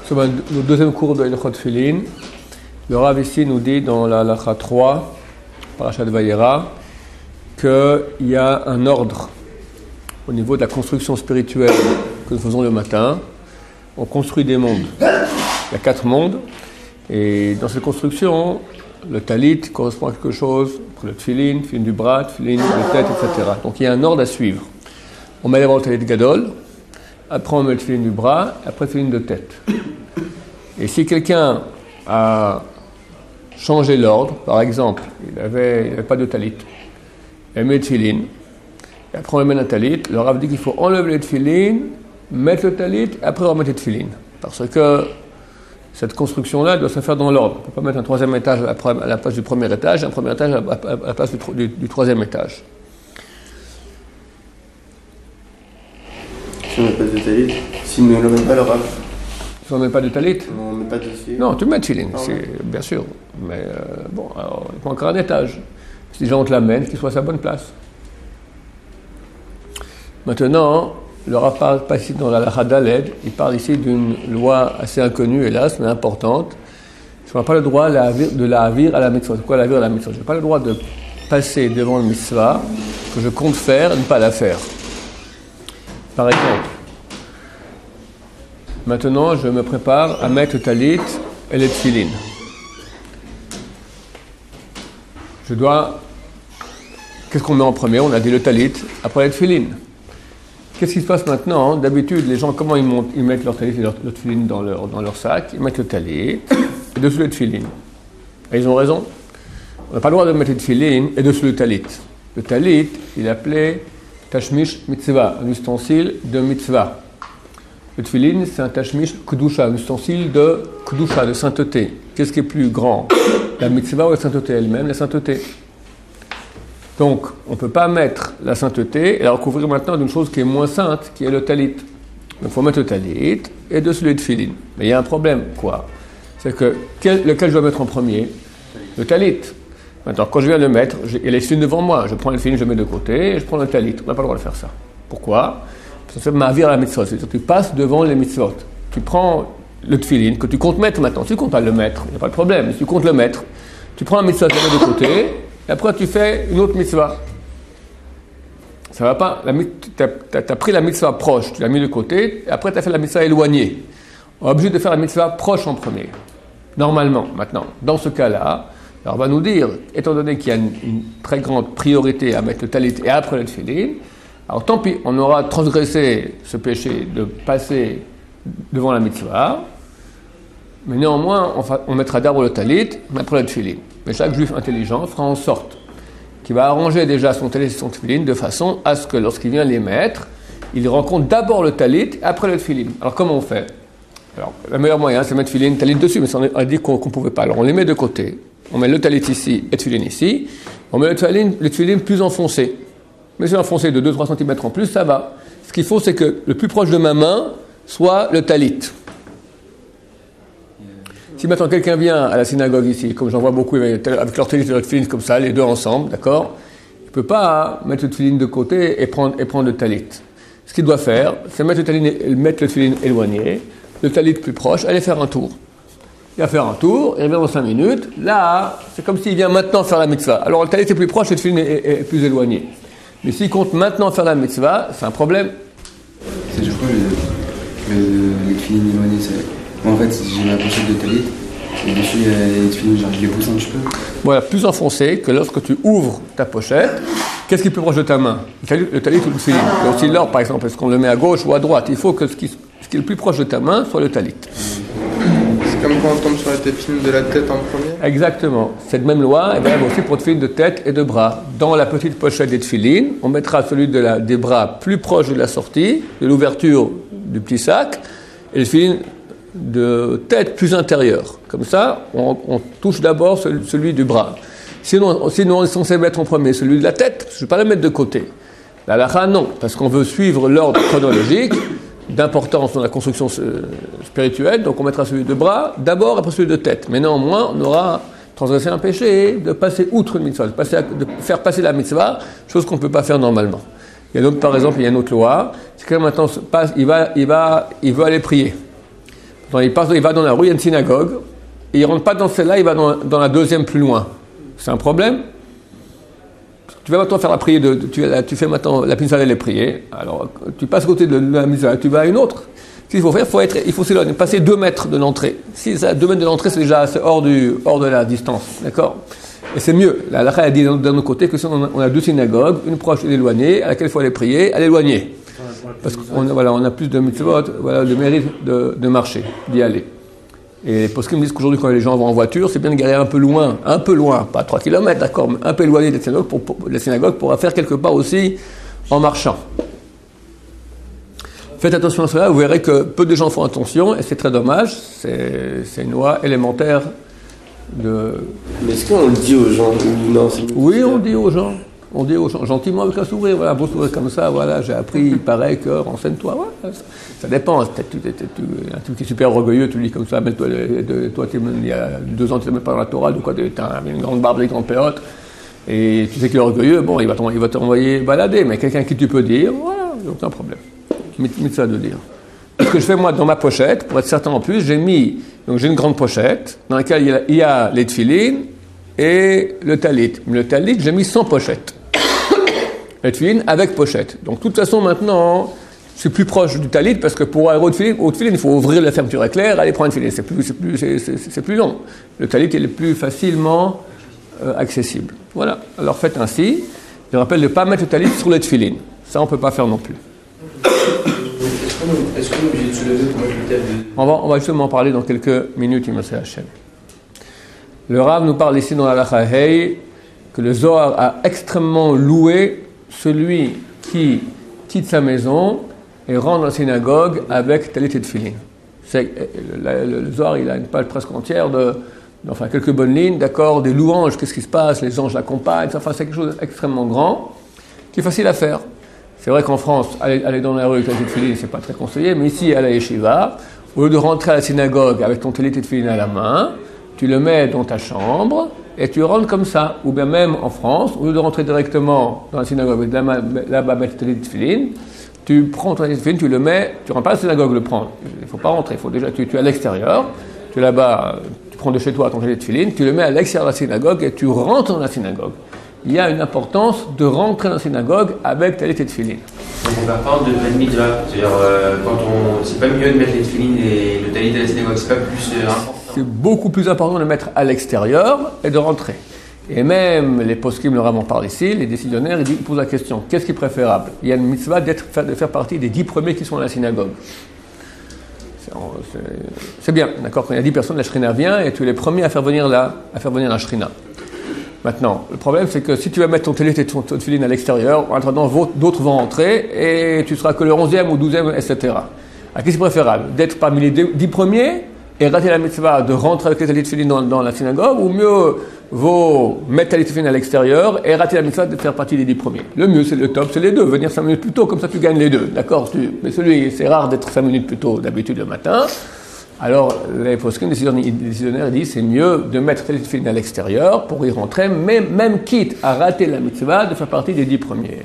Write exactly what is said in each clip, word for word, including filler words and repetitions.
Sur le deuxième cours de Ilchot Tfilin, le Rav ici nous dit dans la Halacha trois, Parashat Vayera, qu'il y a un ordre au niveau de la construction spirituelle que nous faisons le matin. On construit des mondes. Il y a quatre mondes. Et dans cette construction, le talit correspond à quelque chose, le tfilin, tfilin du bras, tfilin de la tête, et cetera. Donc il y a un ordre à suivre. On met d'abord le talit gadol, après on met le tfilin du bras, après le tfilin de tête. Et si quelqu'un a changé l'ordre, par exemple, il n'avait il pas de talit, il met le tfilin, et après on le met un talit, le Rav dit qu'il faut enlever le tfilin, mettre le talit, et après remettre le tfilin. Parce que cette construction-là doit se faire dans l'ordre. On ne peut pas mettre un troisième étage à la place du premier étage, un premier étage à la place du, du, du troisième étage. Si on ne met pas de talit, si on ne met pas le Rav. Si on ne met pas de talit On ne met pas de tfilin. Non, tu mets de tfilin, Ah ouais. bien sûr. Mais euh, bon, alors, il faut encore un étage. Si les gens te l'amènent, qu'il soit à sa bonne place. Maintenant, le Rav parle pas ici dans la Halacha Daled, il parle ici d'une loi assez inconnue, hélas, mais importante. On n'a pas le droit de la havir à la mitzvah. C'est quoi la havir à la mitzvah? Je n'ai pas le droit de passer devant le mitzvah que je compte faire et ne pas la faire. Par exemple, maintenant je me prépare à mettre le talit et les tfilin. Je dois... Qu'est-ce qu'on met en premier? On a dit le talit, après les tfilin. Qu'est-ce qui se passe maintenant? D'habitude, les gens, comment ils, montent, ils mettent leur talit et leur, leur tfilin dans leur, dans leur sac? Ils mettent le talit et dessus le tfilin. Et ils ont raison. On n'a pas le droit de mettre le tfilin et dessus le talit. Le talit, il est appelé tashmish mitzvah, un ustensile de mitzvah. Le tfilin, c'est un tashmish kedusha, un ustensile de kedusha, de sainteté. Qu'est-ce qui est plus grand? La mitzvah ou la sainteté elle-même? La sainteté. Donc, on ne peut pas mettre la sainteté et la recouvrir maintenant d'une chose qui est moins sainte, qui est le talit. Donc, il faut mettre le talit et dessus le tfilin. Mais il y a un problème, quoi? C'est que, quel, lequel je dois mettre en premier? Le talit. Maintenant, quand je viens de le mettre, j'ai, il y a les tfilin devant moi. Je prends le tfilin, je le mets de côté et je prends le talit. On n'a pas le droit de faire ça. Pourquoi? Parce que ça m'avire à la mitzvah. C'est-à-dire que tu passes devant les mitzvot. Tu prends le tfilin que tu comptes mettre maintenant. Tu comptes pas le mettre, il n'y a pas de problème. Si tu comptes le mettre, tu prends la mitzvah, tu la mets de côté. Et après, tu fais une autre mitzvah. Ça va pas. Tu as pris la mitzvah proche, tu l'as mis de côté, et après, tu as fait la mitzvah éloignée. On est obligé de faire la mitzvah proche en premier. Normalement, maintenant. Dans ce cas-là, alors on va nous dire, étant donné qu'il y a une, une très grande priorité à mettre le talit et après le tfilin, alors tant pis, on aura transgressé ce péché de passer devant la mitzvah, mais néanmoins, on, fa- on mettra d'abord le talit, mais après le tfilin. Mais chaque juif intelligent fera en sorte qu'il va arranger déjà son talit et son tfilin de façon à ce que lorsqu'il vient les mettre, il rencontre d'abord le talit et après le tfilin. Alors comment on fait? Alors, le meilleur moyen, c'est de mettre tfilin, talit dessus, mais on a dit qu'on ne pouvait pas. Alors on les met de côté. On met le talit ici et le tfilin ici. On met le tfilin, le tfilin plus enfoncé. Mais si enfoncé de deux à trois centimètres en plus, ça va. Ce qu'il faut, c'est que le plus proche de ma main soit le talit. Si maintenant quelqu'un vient à la synagogue ici, comme j'en vois beaucoup avec leur talit et leur tfilin comme ça, les deux ensemble, d'accord, il ne peut pas mettre le tfilin de côté et prendre, et prendre le talit. Ce qu'il doit faire, c'est mettre le talit, mettre le tfilin éloigné, le talit plus proche, aller faire un tour. Il va faire un tour, il revient dans cinq minutes. Là, c'est comme s'il vient maintenant faire la mitzvah. Alors le talit est plus proche et le tfilin est, est, est plus éloigné. Mais s'il compte maintenant faire la mitzvah, c'est un problème. C'est du coup le, le, les tfilin éloignés, c'est... Moi, en fait, j'ai ma pochette de talit, et dessus, il y a les tfilin, genre, je les pousse un petit peu. Voilà, plus enfoncé que lorsque tu ouvres ta pochette, qu'est-ce qui est plus proche de ta main? Le talit, le talit ou le tfilin? Et aussi l'or, par exemple, est-ce qu'on le met à gauche ou à droite? Il faut que ce qui, ce qui est le plus proche de ta main soit le talit. C'est comme quand on tombe sur la tefilin de la tête en premier? Exactement. Cette même loi est valable aussi pour le tfilin de tête et de bras. Dans la petite pochette des tfilin, on mettra celui de la, des bras plus proche de la sortie, de l'ouverture du petit sac, et le tfilin de tête plus intérieure. Comme ça, on, on touche d'abord celui, celui du bras. Sinon, sinon, on est censé mettre en premier celui de la tête, je ne vais pas le mettre de côté. La halakha, non, parce qu'on veut suivre l'ordre chronologique d'importance dans la construction spirituelle, donc on mettra celui de bras d'abord, après celui de tête. Mais néanmoins, on aura transgressé un péché de passer outre une mitzvah, de, passer à, de faire passer la mitzvah, chose qu'on ne peut pas faire normalement. Il y a une autre, par exemple, il y a une autre loi, c'est que maintenant, passe, il, va, il, va, il veut aller prier. Donc, il, passe, il va dans la rue, il y a une synagogue, et il ne rentre pas dans celle-là, il va dans, dans la deuxième plus loin. C'est un problème? Tu vas maintenant faire la prière, de, tu, tu fais maintenant la Pinsa, elle est priée, alors tu passes à côté de la Misa, tu vas à une autre. Ce qu'il faut faire, faut être, il faut s'éloigner, passer deux mètres de l'entrée. Si ça, deux mètres de l'entrée, c'est déjà c'est hors, du, hors de la distance, d'accord? Et c'est mieux. La halakha a dit d'un autre côté que si on a, on a deux synagogues, une proche et éloignée, à laquelle il faut aller prier, à l'éloignée. Parce qu'on a, voilà, on a plus de mitzvot, voilà, de mérite de, de marcher, d'y aller. Et les poskim me disent qu'aujourd'hui, quand les gens vont en voiture, c'est bien de garer un peu loin, un peu loin, pas trois kilomètres, d'accord, mais un peu éloigné des synagogues pour, pour, les synagogues pour faire quelque part aussi en marchant. Faites attention à cela, vous verrez que peu de gens font attention, et c'est très dommage, c'est, c'est une loi élémentaire de... Mais est-ce qu'on le dit aux gens ou non? Oui, on dit aux gens. On dit aux gens, gentiment avec un sourire, voilà, beau sourire comme ça, voilà, j'ai appris, il paraît que, renseigne-toi, voilà, ça, ça dépend, peut-être tu, tu, tu, un type qui est super orgueilleux, tu lui dis comme ça, mais toi, de, toi tu, il y a deux ans, tu ne mets pas dans la Torah, de quoi tu as une grande barbe, des grandes péotes, et tu sais qu'il est orgueilleux, bon, il va, il va t'envoyer balader, mais quelqu'un qui tu peux dire, voilà, il n'y a aucun problème. Mis ça de dire. Ce que je fais moi dans ma pochette, pour être certain en plus, j'ai mis, donc j'ai une grande pochette, dans laquelle il y a, il y a les tefilines et le talit. Mais le talit, j'ai mis sans pochette. Le tefilin avec pochette. Donc, de toute façon, maintenant, c'est plus proche du talit parce que pour aller au tefilin, au tefilin, il faut ouvrir la fermeture éclair, aller prendre un tefilin. C'est plus, c'est plus, c'est, c'est, c'est plus long. Le talit, il est plus facilement euh, accessible. Voilà. Alors, faites ainsi. Je rappelle de ne pas mettre le talit sur le tefilin. Ça, on ne peut pas faire non plus. Est-ce qu'on est obligé de se lever pour mettre le tel de... On va, on va justement en parler dans quelques minutes, Immanuel Hachem. Le Rav nous parle ici dans la Halakha Hey que le Zohar a extrêmement loué celui qui quitte sa maison et rentre dans la synagogue avec talit et tefilin. C'est, le, le, le Zohar, il a une page presque entière de, enfin quelques bonnes lignes, d'accord, des louanges, qu'est-ce qui se passe, les anges l'accompagnent, enfin c'est quelque chose d'extrêmement grand, qui est facile à faire. C'est vrai qu'en France, aller, aller dans la rue avec talit et tefilin, c'est pas très conseillé, mais ici à la yeshiva, au lieu de rentrer à la synagogue avec ton talit et tefilin à la main, tu le mets dans ta chambre et tu rentres comme ça. Ou bien même en France, au lieu de rentrer directement dans la synagogue avec là-bas mettre talit et tefilin, tu prends ton talit et tefilin, tu le mets, tu ne rentres pas à la synagogue le prendre. Il ne faut pas rentrer, il faut déjà, tu, tu es à l'extérieur, tu es là-bas, tu prends de chez toi ton talit et tefilin, tu le mets à l'extérieur de la synagogue et tu rentres dans la synagogue. Il y a une importance de rentrer dans la synagogue avec talit et tefilin. Donc on va parler de ben mitzvah, c'est-à-dire euh, quand on, c'est pas mieux de mettre les tefilin et le talit à la synagogue, c'est pas plus euh, important. C'est beaucoup plus important de le mettre à l'extérieur et de rentrer. Et même les poskim, le Rav en parle ici, les décisionnaires, ils posent la question, qu'est-ce qui est préférable? Il y a une mitzvah d'être, de faire partie des dix premiers qui sont à la synagogue. C'est, c'est, c'est bien, d'accord? Quand il y a dix personnes, la shrina vient et tu es les premiers à faire venir la, à faire venir la shrina. Maintenant, le problème, c'est que si tu vas mettre ton talit et ton tefilin à l'extérieur, en attendant, d'autres vont rentrer et tu seras que le onzième ou douzième, et cetera. Alors, qu'est-ce qui est préférable? D'être parmi les dix premiers et rater la mitzvah de rentrer avec les talit et tefilin dans, dans la synagogue, ou mieux vaut mettre talit et tefilin à l'extérieur et rater la mitzvah de faire partie des dix premiers. Le mieux, c'est le top, c'est les deux. Venir cinq minutes plus tôt, comme ça tu gagnes les deux. D'accord? tu, Mais celui, c'est rare d'être cinq minutes plus tôt d'habitude le matin. Alors, les poskim, les décisionnaires disent c'est mieux de mettre talit et tefilin à l'extérieur pour y rentrer, même, même quitte à rater la mitzvah de faire partie des dix premiers.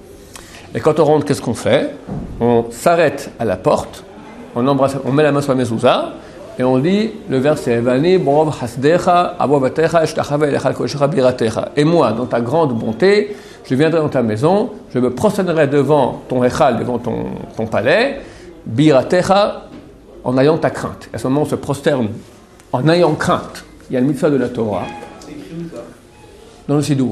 Et quand on rentre, qu'est-ce qu'on fait? On s'arrête à la porte, on embrasse, on met la main sur la mezouza, et on dit le verset Vani borov hasdecha abovatecha shtachava elecha kodecha biratecha. Et moi, dans ta grande bonté, je viendrai dans ta maison, je me prosternerai devant ton echal, devant ton, ton palais, biratecha, en ayant ta crainte. À ce moment, on se prosterne en ayant crainte. Il y a le mitzvah de la Torah. C'est écrit où ça? Dans le Sidour.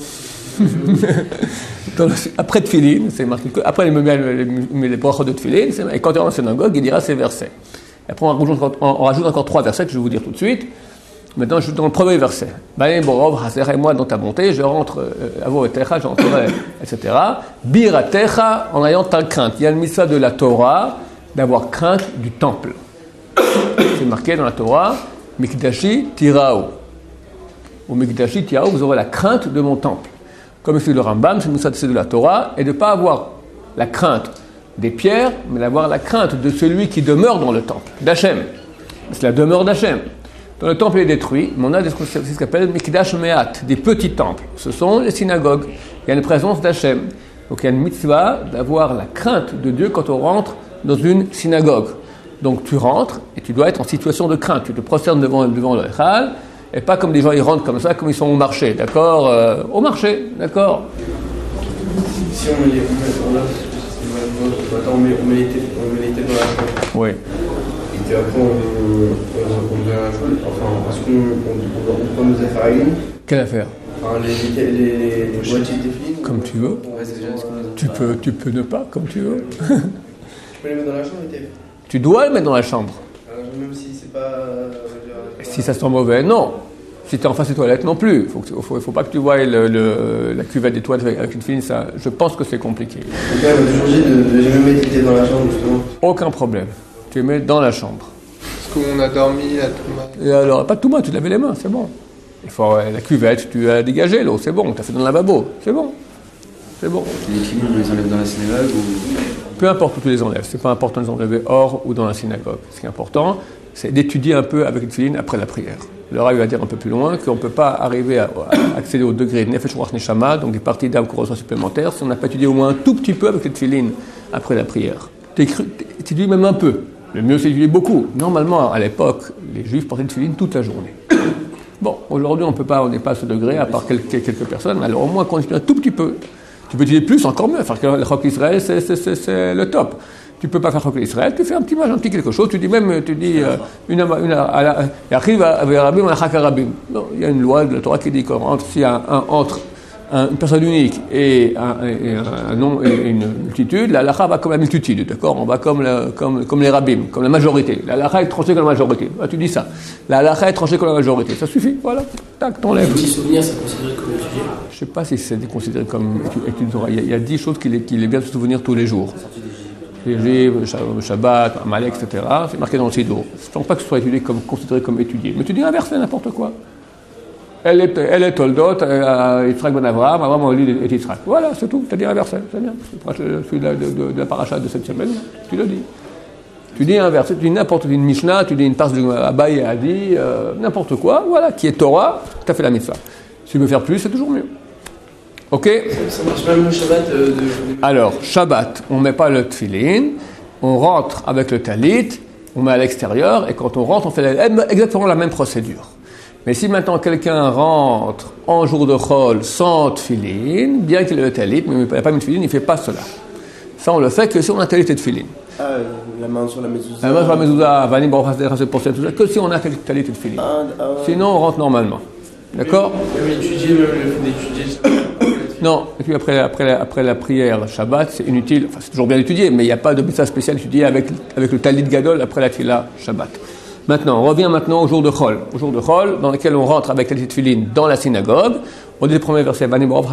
Dans le, après Tfilin, c'est marqué. Après, il me met les, les brachot de Tfilin, et quand il est dans la synagogue, il dira ces versets. Et après, on rajoute, encore, on rajoute encore trois versets que je vais vous dire tout de suite. Maintenant, je suis dans le premier verset. Et moi, dans ta bonté, je rentre, avo et techa, j'entrerai, et cetera. Biratecha, en ayant ta crainte. Il y a le mitzvah de la Torah d'avoir crainte du temple. C'est marqué dans la Torah, Mikdashi Tirao. Au Mikdashi Tirao, vous aurez la crainte de mon temple. Comme c'est le Rambam, c'est le mitzvah de la Torah, et de ne pas avoir la crainte des pierres, mais d'avoir la crainte de celui qui demeure dans le temple, d'Hachem. C'est la demeure d'Hachem. Dans le temple est détruit, mais on a ce qu'on appelle Mikdash Me'at, des petits temples. Ce sont les synagogues. Il y a une présence d'Hachem. Donc il y a une mitzvah d'avoir la crainte de Dieu quand on rentre dans une synagogue. Donc tu rentres et tu dois être en situation de crainte. Tu te prosternes devant, devant le Echal, et pas comme des gens ils rentrent comme ça, comme ils sont au marché, d'accord euh, Au marché, d'accord. Si on met les on met, on met, on met les têtes on met les têtes dans la chambre. Oui. Et puis après on, on, on devient la chose. Enfin, parce qu'on on, on prend nos affaires avec nous. Quelle affaire? Enfin, les, les, les, les, les moitiés des films. Comme tu veux. Ouais, c'est déjà ce qu'on a. Tu peux, tu peux ne pas, comme tu veux. Tu peux les mettre dans la chambre, les têtes. Tu dois le mettre dans la chambre. Alors, même si c'est pas. Euh, Si ça sent mauvais, non. Si tu es en face des toilettes, non plus. Il faut, que- faut, faut pas que tu vois le, le, la cuvette des toilettes avec, avec une filine, ça, je pense que c'est compliqué. Donc là, on m'a toujours dit de, de jamais mettre les têtes dans la chambre, justement. Aucun problème. Tu les mets dans la chambre. Parce qu'on a dormi là tout le Et alors, pas tout mal, tu te laves les mains, c'est bon. Il faut euh, la cuvette, tu as dégagé l'eau, c'est bon. Tu as fait dans le lavabo, c'est bon. C'est bon. Les films, on les enlève dans la synagogue ou. Peu importe où tu les enlèves, c'est pas important de les enlever hors ou dans la synagogue. Ce qui est important, c'est d'étudier un peu avec une filine après la prière. Le Rav va dire un peu plus loin qu'on ne peut pas arriver à, à accéder au degré de Nefesh Ruach Neshama, donc des parties d'âme qu'on reçoit supplémentaires, si on n'a pas étudié au moins un tout petit peu avec cette filine après la prière. Tu étudies même un peu. Le mieux, c'est d'étudier beaucoup. Normalement, à l'époque, les Juifs portaient une filine toute la journée. Bon, aujourd'hui, on peut pas, on n'est pas à ce degré, à part quelques, quelques personnes, mais alors au moins qu'on étudie un tout petit peu. Tu peux étudier plus, encore mieux. Faire le Chok Israël, c'est, c'est, c'est, c'est le top. Tu peux pas faire Chok Israël, tu fais un petit match, un petit quelque chose, tu dis même, tu dis, euh, une, une, à la, et arrive à Rabim, à la Chakarabim. Non, il y a une loi de la Torah qui dit qu'entre, s'il y a un, entre un, une personne unique et un, et un nom et une multitude, la halakha va comme la multitude, d'accord? On va comme, la, comme, comme les rabbim, comme la majorité. La halakha est tranchée comme la majorité. Ah, tu dis ça. La halakha est tranchée comme la majorité. Ça suffit, voilà. Tac, t'enlèves. Petit souvenir, c'est considéré comme étudié. Je ne sais pas si c'est considéré comme étude Torah. Il y a dix choses qu'il est, qu'il est bien de se souvenir tous les jours. Les Juifs, le Shabbat, Amalek, et cetera. C'est marqué dans le Sidour. Je ne pense pas que ce soit étudié comme, considéré comme étudié. Mais tu dis un verset, n'importe quoi. Elle est, elle est Toldot, euh, Yitzhak ben Avraham, Avraham Oli et Yitzhak. Voilà, c'est tout. Tu dis un verset, c'est bien. C'est celui de la, de, de, de la paracha de cette semaine. Tu le dis. Tu dis un verset, tu dis n'importe quoi, une Mishnah, tu dis une passe de Abaye a dit, euh, n'importe quoi, voilà, qui est Torah, tu as fait la mitzvah. Si tu veux faire plus, c'est toujours mieux. Ok? Ça marche même le Shabbat euh, de... Alors, Shabbat, on ne met pas le tefillin, on rentre avec le talit, on met à l'extérieur, et quand on rentre, on fait la, exactement la même procédure. Mais si maintenant quelqu'un rentre en jour de Chol sans tefillin, bien qu'il ait le talit, mais il n'a pas mis de tefillin, il ne fait pas cela. Ça, on le fait que si on a talit et tefillin. Ah, la main sur la mezouza. La main sur la mezouza, Vanim Baruch Hashem, pour tout ça, que si on a talit et tefillin. Ah, ah, ouais. Sinon, on rentre normalement. D'accord? Même étudier, même le fait d'étudier. Non, et puis après, après, après la prière Shabbat, c'est inutile, enfin c'est toujours bien étudié, mais il n'y a pas de mitzvah spécial étudié avec, avec le talit gadol après la tefila Shabbat. Maintenant, on revient maintenant au jour de Chol. Au jour de Chol, dans lequel on rentre avec la tefillin dans la synagogue. On dit le premier verset,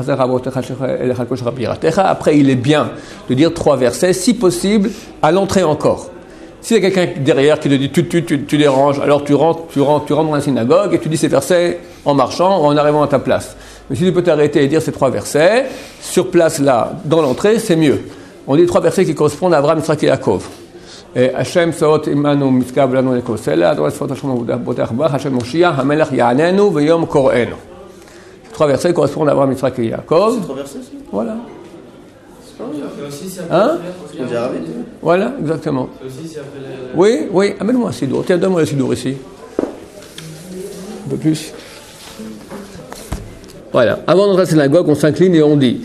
après il est bien de dire trois versets, si possible, à l'entrée encore. S'il y a quelqu'un derrière qui te dit tu, tu, tu, tu déranges, alors tu rentres, tu, rentres, tu rentres dans la synagogue et tu dis ces versets en marchant ou en arrivant à ta place. Mais si tu peux t'arrêter et dire ces trois versets, sur place là, dans l'entrée, c'est mieux. On dit trois versets qui correspondent à Abraham, Yitzhak et Yaakov. Hashem saot imanu mitzkav lanu lekosela, Adonai saot Hashem botach bach, Hashem Moshiach, Hamelach ya'anenu v'yom kor'enu. Ces trois versets correspondent à Abraham, Yitzhak et Yaakov. C'est trois versets, ça? Voilà. Hein? On dit arabe. Voilà, exactement. Aussi, c'est après la... Oui, oui, amène-moi un sidour. Tiens, donne-moi le sidour ici. Un peu plus. Voilà. Avant d'entrer à la synagogue, on s'incline et on dit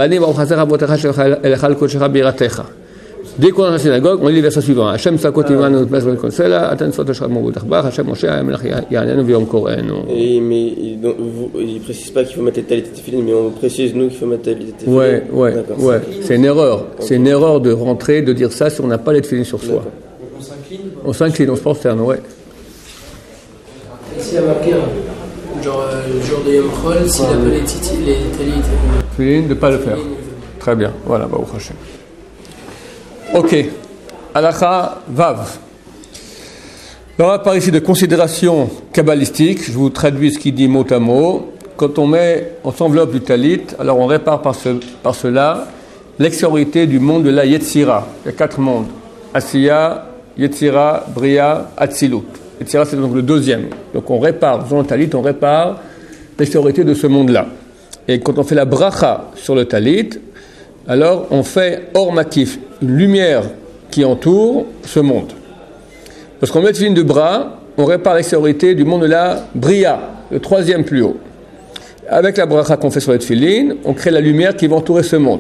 dès qu'on entre à la synagogue, on lit les versets suivants. Hashem sakot imanu mesbel konsela, atan sot hashem mobutachbach, Hashem Moshe amelach ya'anenu v'yom kor'enu. Et mais il ne précise pas qu'il faut mettre talit et tefillin, mais on précise nous qu'il faut mettre talit et tefillin. Ouais, ouais, ouais. C'est une erreur. C'est une erreur de rentrer, de dire ça si on n'a pas les tefillin sur soi. On s'incline. On s'incline, on se prosterne, ouais. Ici, il y a marqué, genre, euh, le jour de Yom Chol, s'il n'a pas les titi, les talit. Tefillin, de ne pas le faire. Très bien. Voilà, bah, au Hashem. Ok, halakha vav. Alors, on parle ici de considération kabbalistique. Je vous traduis ce qu'il dit mot à mot. Quand on met, on s'enveloppe du talit, alors on répare par, ce, par cela l'extériorité du monde de la Yetzira. Il y a quatre mondes. Asiya, Yetzira, Bria, Atzilut. Yetzira, c'est donc le deuxième. Donc on répare, dans le talit, on répare l'extériorité de ce monde-là. Et quand on fait la bracha sur le talit, alors on fait or makif, une lumière qui entoure ce monde. Lorsqu'on met le tefillin de bras, on répare l'extériorité du monde de la bria, le troisième plus haut. Avec la bracha qu'on fait sur le tefillin, on crée la lumière qui va entourer ce monde.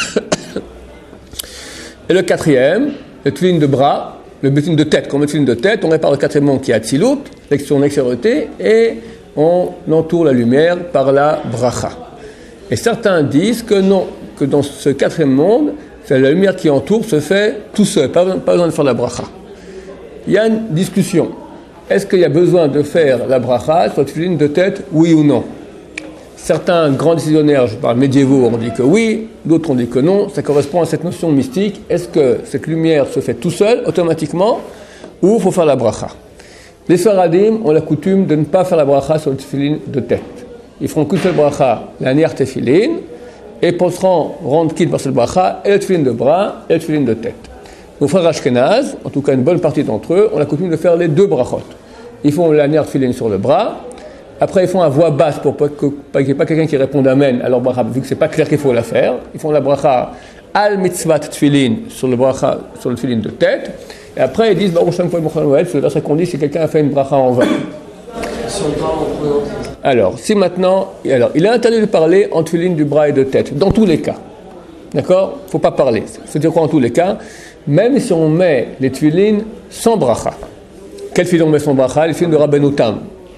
Et le quatrième, le tefillin de bras, le tefillin de tête. Quand on met le tefillin de tête, on répare le quatrième monde qui est Atzilut, son extériorité, et on entoure la lumière par la bracha. Et certains disent que non, que dans ce quatrième monde, c'est la lumière qui entoure se fait tout seul, pas, pas besoin de faire la bracha. Il y a une discussion. Est-ce qu'il y a besoin de faire la bracha sur le tefillin de tête, oui ou non? Certains grands décisionnaires, je parle médiévaux, ont dit que oui, d'autres ont dit que non. Ça correspond à cette notion mystique. Est-ce que cette lumière se fait tout seul, automatiquement, ou il faut faire la bracha? Les Sfaradim ont la coutume de ne pas faire la bracha sur le tefillin de tête. Ils feront qu'une seule bracha, la niar tefillin, et penseront rendre quitte par cette bracha, et le tefillin de bras, et le tefillin de tête. Nos frères Ashkenaz, en tout cas une bonne partie d'entre eux, ont la coutume de faire les deux brachot. Ils font la niar tefillin sur le bras, après ils font à voix basse pour pas qu'il n'y ait pas quelqu'un qui réponde amen à leur bracha, vu que c'est pas clair qu'il faut la faire. Ils font la bracha al mitzvat tefillin sur le bracha, sur le tefillin de tête, et après ils disent Baruch Shem Kol Mochel Moed, c'est le verset qu'on dit si quelqu'un a fait une bracha en vain. Si on parle en prenant. Alors, si maintenant, alors, il est interdit de parler en tefillin du bras et de tête, dans tous les cas. D'accord? Il ne faut pas parler. C'est-à-dire quoi en tous les cas? Même si on met les tefillin sans bracha. Quel tefillin on met sans bracha? Les tefillin de Rabbeinu Tam.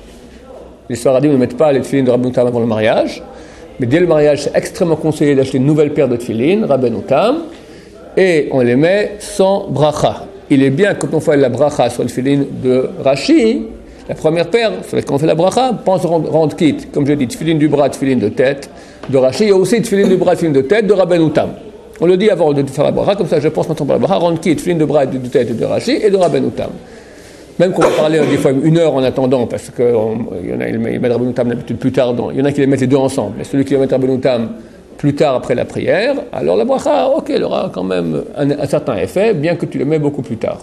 Les Sfaradim ne mettent pas les tefillin de Rabbeinu Tam avant le mariage, mais dès le mariage, c'est extrêmement conseillé d'acheter une nouvelle paire de tefillin, Rabbeinu Tam, et on les met sans bracha. Il est bien, quand on fait la bracha sur le tefillin de Rashi, la première paire, c'est quand on fait la bracha, pense rendre, rendre quitte, comme je dis, tefillin du bras, tefillin de tête, de Rashi, il y a aussi tefillin du bras, tefillin de tête, de Rabbeinu Tam. On le dit avant de faire la bracha, comme ça je pense maintenant pour la bracha, rendre quitte, tefillin de bras, de tête, de Rashi et de Rabbeinu Tam. Même qu'on va parler des fois une heure en attendant, parce qu'il y en a qui mettent Rabbeinu Tam d'habitude plus tard, il y en a qui les mettent les deux ensemble, mais celui qui va mettre Rabbeinu Tam plus tard après la prière, alors la bracha, ok, elle aura quand même un, un certain effet, bien que tu le mets beaucoup plus tard.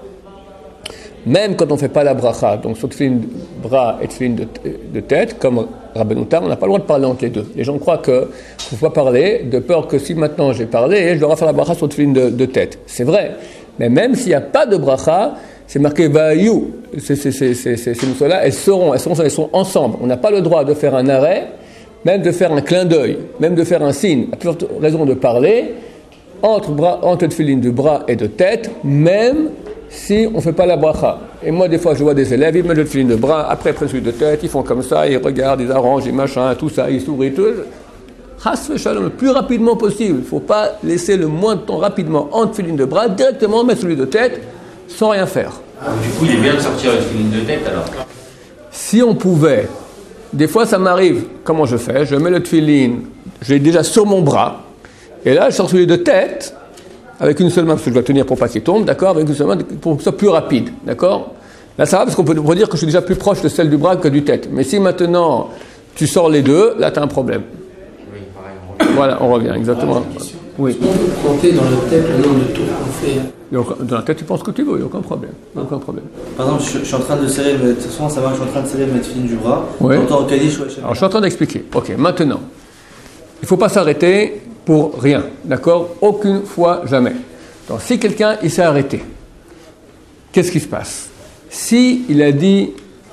Même quand on ne fait pas la bracha, donc sur tefillin de bras et tefillin de, de tête, comme Rabbeinu Tam, on n'a pas le droit de parler entre les deux. Les gens croient qu'il ne faut pas parler, de peur que si maintenant j'ai parlé, je dois faire la bracha sur tefillin de, de tête. C'est vrai, mais même s'il n'y a pas de bracha, c'est marqué Va'ayu, ces mots-là, elles seront, elles seront, elles sont ensemble. On n'a pas le droit de faire un arrêt, même de faire un clin d'œil, même de faire un signe, à plusieurs raisons de parler, entre, bras, entre tefillin de bras et de tête, même si on ne fait pas la bracha. Et moi, des fois, je vois des élèves, ils mettent le tefillin de bras, après, après celui de tête, ils font comme ça, ils regardent, ils arrangent, ils machin, tout ça, ils sourient, tout. Chas v'shalom, le plus rapidement possible. Il ne faut pas laisser le moins de temps rapidement entre tefillin de bras, directement mettre celui de tête, sans rien faire. Ah, du coup, il est bien de sortir le tefillin de tête, alors. Si on pouvait, des fois, ça m'arrive, comment je fais? Je mets le tefillin, je l'ai déjà sur mon bras, et là, je sors celui de tête, avec une seule main, parce que je dois tenir pour pas qu'il tombe, d'accord, avec une seule main, pour que ce soit plus rapide, d'accord. Là, ça va, parce qu'on peut dire que je suis déjà plus proche de celle du bras que du tête. Mais si maintenant, tu sors les deux, là, tu as un problème. Oui, pareil, on revient. Voilà, on revient, exactement. Ah, oui. On peut compter dans la tête le nombre de tours qu'on fait. Dans la tête, tu penses que tu veux, il n'y a aucun problème. Aucun problème. Par exemple, je, je suis en train de serrer, le, souvent ça va, je suis en train de serrer le tefillin du bras. Oui. J'entends Kaddish, ouais, Alors, je suis en train d'expliquer. Ok, maintenant, il ne faut pas s'arrêter pour rien, d'accord? Aucune fois, jamais. Donc, si quelqu'un, il s'est arrêté, qu'est-ce qui se passe? Si il a dit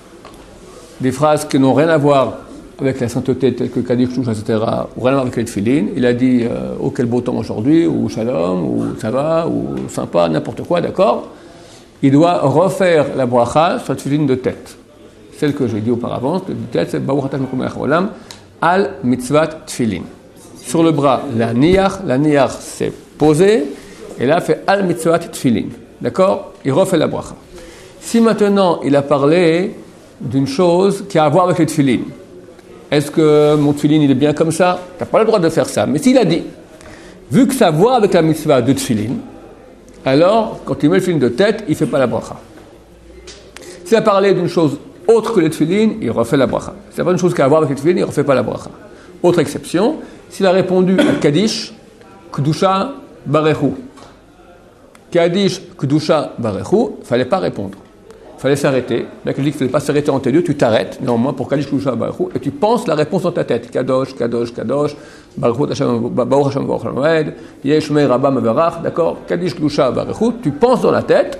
des phrases qui n'ont rien à voir avec la sainteté, telles que Kaddish, et cetera, ou rien à voir avec les tefillin, il a dit euh, « Oh, quel beau temps aujourd'hui », ou « Shalom », ou « Ça va », ou « Sympa », n'importe quoi, d'accord? Il doit refaire la bracha sur la tefillin de tête. Celle que j'ai dit auparavant, de tête, c'est « Baruch atah mekom melech haolam al mitzvat tefillin ». Sur le bras, la niyach, la niyach, c'est posé, et là, fait al mitzvat tefillin. D'accord? Il refait la bracha. Si maintenant, il a parlé d'une chose qui a à voir avec les tefillin, est-ce que mon tefillin, il est bien comme ça? Tu n'as pas le droit de faire ça. Mais s'il a dit, vu que ça a à voir avec la mitzvah de tefillin, alors, quand il met le tefillin de tête, il ne fait pas la bracha. S'il a parlé d'une chose autre que les tefillin, il refait la bracha. S'il a pas une chose qui a à voir avec les tefillin, il ne refait pas la bracha. Autre exception, s'il a répondu à Kaddish, Kedusha, Barechu. Kaddish, Kedusha, Barechu, il ne fallait pas répondre. Il fallait s'arrêter. Là, il dit qu'il ne fallait pas s'arrêter en tes lieux, tu t'arrêtes, néanmoins, pour Kaddish, Kedusha, Barechu, et tu penses la réponse dans ta tête. Kadosh, Kadosh, Kadosh, Barechu, Baruch Hashem, Baruch Hashem, Yesh Mei Rabba Mevarach, d'accord? Kaddish, Kedusha, Barechu, tu penses dans la tête,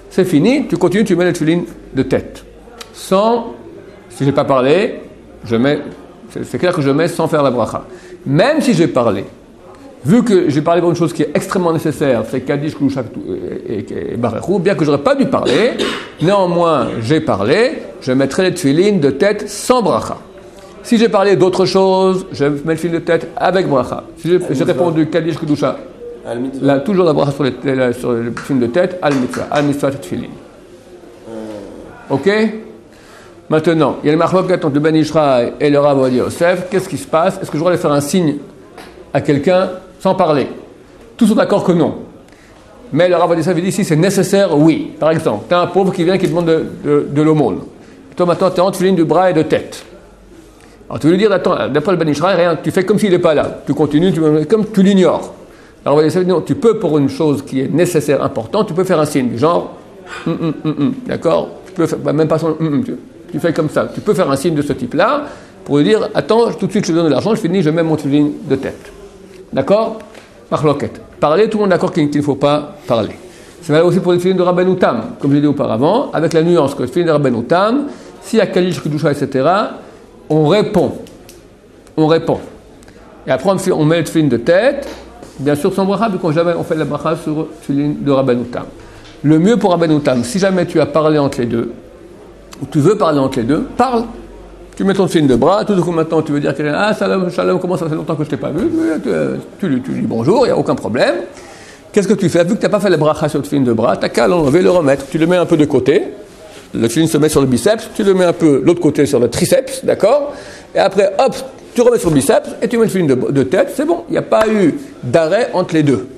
c'est fini, tu continues, tu mets le tefillin de tête. Sans, si je n'ai pas parlé, je mets, c'est, c'est clair que je mets sans faire la bracha. Même si j'ai parlé, vu que j'ai parlé pour une chose qui est extrêmement nécessaire, c'est Kaddish, Klouchak et, et, et Barechou, bien que je n'aurais pas dû parler, néanmoins j'ai parlé, je mettrai les tefillin de tête sans bracha. Si j'ai parlé d'autre chose, je mets le tefillin de tête avec bracha. Si j'ai, j'ai répondu Kaddish, Klouchak, là, toujours la bracha sur, les, sur le tefillin de tête, al mitzvah, al mitzvah tefillin. Ok? Maintenant, il y a le marloquet entre le Ben Ishraï et le Rav Ovadia Yosef. Qu'est-ce qui se passe? Est-ce que je dois aller faire un signe à quelqu'un sans parler? Tous sont d'accord que non. Mais le Rav Ovadia Yosef dit si c'est nécessaire, oui. Par exemple, tu as un pauvre qui vient qui demande de, de, de l'aumône. Toi maintenant, tu es en tefillin du bras et de tête. Alors tu veux lui dire, attends, d'après le Ben Ishraï, rien, tu fais comme s'il n'est pas là. Tu continues, tu, comme tu l'ignores. Alors Rav Ovadia Yosef dit non, tu peux pour une chose qui est nécessaire, importante, tu peux faire un signe, du genre, mm, mm, mm, mm, d'accord? Tu peux faire, bah, même pas son, mm, mm, tu, tu fais comme ça. Tu peux faire un signe de ce type-là pour lui dire, attends, tout de suite je te donne de l'argent, je finis, je mets mon tefillin de tête. D'accord? Marloquette. Parler, tout le monde est d'accord qu'il ne faut pas parler. C'est valable aussi pour le tefillin de Rabbeinu Tam, comme j'ai dit auparavant, avec la nuance que le tefillin de Rabbeinu Tam, s'il y a Kaddish, Kedusha, et cetera, on répond. On répond. Et après, on, on met le tefillin de tête, bien sûr sans bracha, vu qu'on jamais on fait la bracha sur le tefillin de Rabbeinu Tam. Le mieux pour Rabbeinu Tam, si jamais tu as parlé entre les deux, ou tu veux parler entre les deux, parle. Tu mets ton tefillin de bras, tout de coup maintenant tu veux dire que ah salam, shalom, comment ça fait longtemps que je ne t'ai pas vu, tu, tu, tu dis bonjour, il n'y a aucun problème. Qu'est-ce que tu fais? Vu que tu n'as pas fait la bracha sur le tefillin de bras, tu n'as qu'à l'enlever, le remettre. Tu le mets un peu de côté, le tefillin se met sur le biceps, tu le mets un peu l'autre côté sur le triceps, d'accord? Et après, hop, tu remets sur le biceps et tu mets le tefillin de, de tête, c'est bon, il n'y a pas eu d'arrêt entre les deux.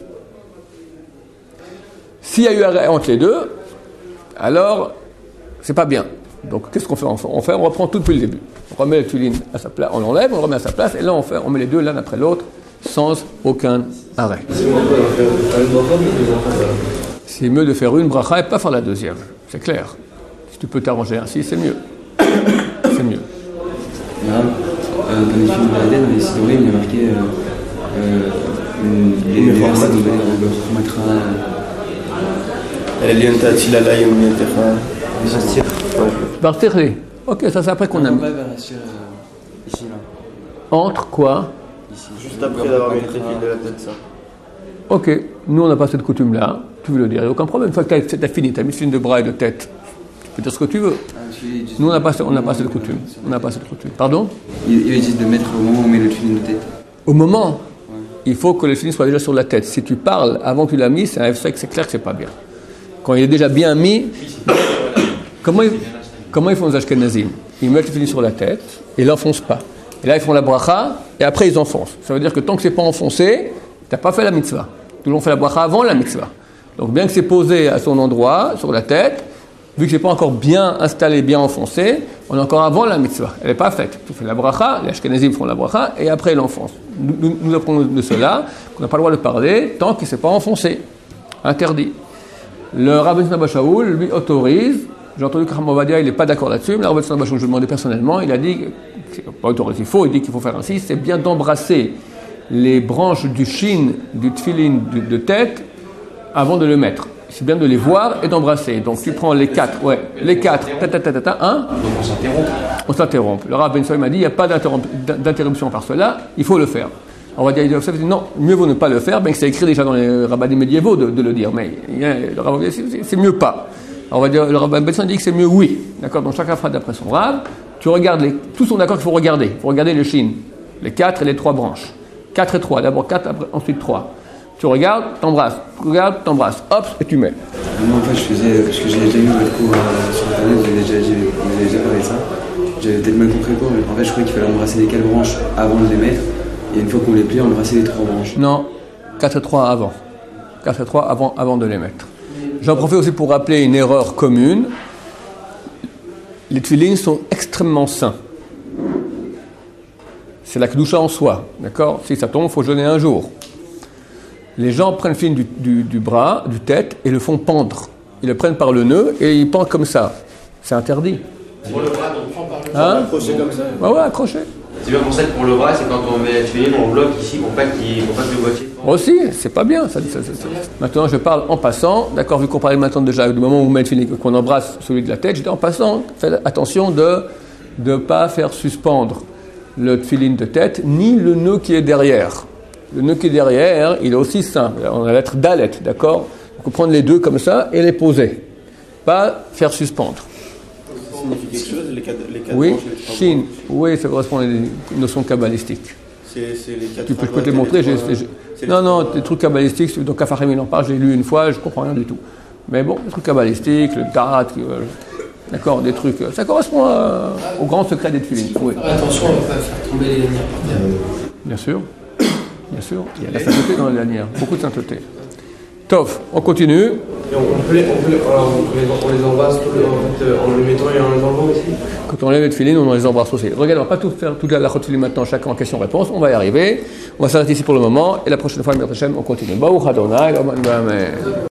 S'il y a eu arrêt entre les deux, alors c'est pas bien. Donc, qu'est-ce qu'on fait? On fait, on reprend tout depuis le début. On remet le tefillin à sa place, on l'enlève, on le remet à sa place, et là, on, fait, on met les deux l'un après l'autre, sans aucun arrêt. C'est mieux de faire une bracha et pas faire la deuxième. C'est clair. Si tu peux t'arranger ainsi, c'est mieux. C'est mieux. Euh, dans les films de l'Aden, dans les sidorés, il y a marqué euh, euh, les versets de remettra. Elle est liée à Tilala et Bartirli. Ok, ça c'est après qu'on a mis. Ici, là. Entre quoi? Juste après d'avoir mis le tefillin de la tête, ça. Ok, nous on n'a pas cette coutume-là. Tu veux le dire, il n'y a aucun problème. Une fois que tu as fini, tu as mis le tefillin de bras et de tête, tu peux dire ce que tu veux. Nous on n'a pas, on n'a pas cette coutume. On n'a pas cette coutume. Pardon? Il, il dit de mettre au moment où on met le tefillin de tête. Au moment, ouais. Il faut que le tefillin soit déjà sur la tête. Si tu parles avant que tu l'as mis, c'est, un, c'est clair que c'est pas bien. Quand il est déjà bien mis, comment ils, comment ils font les Ashkenazim? Ils mettent le tefillin sur la tête et ils l'enfoncent pas. Et là, ils font la bracha et après ils enfoncent. Ça veut dire que tant que c'est pas enfoncé, tu n'as pas fait la mitzvah. Tout le monde fait la bracha avant la mitzvah. Donc bien que c'est posé à son endroit, sur la tête, vu que c'est pas encore bien installé, bien enfoncé, on est encore avant la mitzvah. Elle n'est pas faite. Tu fais la bracha, les Ashkenazim font la bracha et après ils l'enfoncent. Nous, nous, nous apprenons de cela qu'on n'a pas le droit de parler tant qu'il ne s'est pas enfoncé. Interdit. Le Rav Tzadok Shaul lui autorise. J'ai entendu que Rav Ovadia il n'est pas d'accord là-dessus, mais le Rav Tzadok Shaul, je lui ai demandé personnellement, il a dit, c'est pas autorisé, il faut, il dit qu'il faut faire ainsi, c'est bien d'embrasser les branches du shin, du tefillin de, de tête, avant de le mettre. C'est bien de les voir et d'embrasser. Donc tu prends les quatre, ouais, les quatre, ta ta ta ta ta, hein. Donc on s'interrompt. On s'interrompt. Le Rav Ben Soy m'a dit, il n'y a pas d'interruption par cela, il faut le faire. On va dire, non, mieux vaut ne pas le faire, bien que c'est écrit déjà dans les rabbinim médiévaux de, de le dire, mais le Rav c'est, c'est mieux pas. Alors on va dire, le Rav Ben Soy dit que c'est mieux oui. D'accord, donc chacun fera d'après son Rav. Tu regardes, les, tous sont d'accord qu'il faut regarder. Il faut regarder le shin, les quatre et les trois branches. Quatre et trois, d'abord quatre, après, ensuite trois. Tu regardes, t'embrasses, tu regardes, t'embrasses, hop, et tu mets. Moi en fait je faisais, parce que j'ai déjà eu votre cours euh, sur internet, j'avais déjà, j'avais déjà parlé de ça. J'avais peut-être mal compris le cours, mais en fait je croyais qu'il fallait embrasser les quatre branches avant de les mettre. Et une fois qu'on les plie, embrasser les trois branches. Non, quatre et trois avant. quatre et trois avant, avant de les mettre. J'en profite aussi pour rappeler une erreur commune. Les tefillin sont extrêmement saints. C'est la kedusha en soi, d'accord? Si ça tombe, il faut jeûner un jour. Les gens prennent le tefillin du, du, du bras, du tête, et le font pendre. Ils le prennent par le nœud et ils pendent comme ça. C'est interdit. Sur le bras, on prend par le hein? Accroché comme ça. Ouais, ouais, accroché. C'est bien pour ça que pour le bras, c'est quand on met la tefilin, on bloque ici pour pas, qu'il, pour pas que le boîtier. Aussi, c'est pas bien. Ça, ça, ça, ça. Maintenant, je parle en passant. D'accord, vu qu'on parlait maintenant déjà du moment où vous mettez le tefilin, qu'on embrasse celui de la tête, je dis en passant, faites attention de ne pas faire suspendre le tefilin de tête, ni le nœud qui est derrière. Le nœud qui est derrière, il est aussi simple. On a la lettre dalet, d'accord? Donc, on prend les deux comme ça et les poser. Pas faire suspendre. Ça signifie quelque chose, les quatre, les quatre Oui, branches et les trois Shin, branches. oui, ça correspond à des notions kabbalistiques. C'est, c'est les quatre Tu peux, je peux branches te les et montrer. trois- j'ai- j'ai- c'est les non, non, trois- des trucs kabbalistiques, donc Kafarim il en parle, j'ai lu une fois, je comprends rien du tout. Mais bon, des trucs kabbalistiques, le Tarat, euh, d'accord, des trucs, euh, ça correspond à- au grand secret des tefilin. Oui, Faire attention à ne pas faire tomber les lanières par terre. bien sûr, bien sûr, il y a la sainteté dans les lanières, beaucoup de sainteté. Tov, on continue. Et on, on peut les, on peut les, alors, on les, on les embrasse en, fait, euh, en les mettant et en les enlevant aussi. Quand on lève les tefilin, on les embrasse aussi. Regarde, on va pas tout faire, toute la lachot tefilin maintenant, chacun en question-réponse, on va y arriver. On va s'arrêter ici pour le moment, et la prochaine fois, Mir Hashem, on continue. Baruch Adonai, Amen.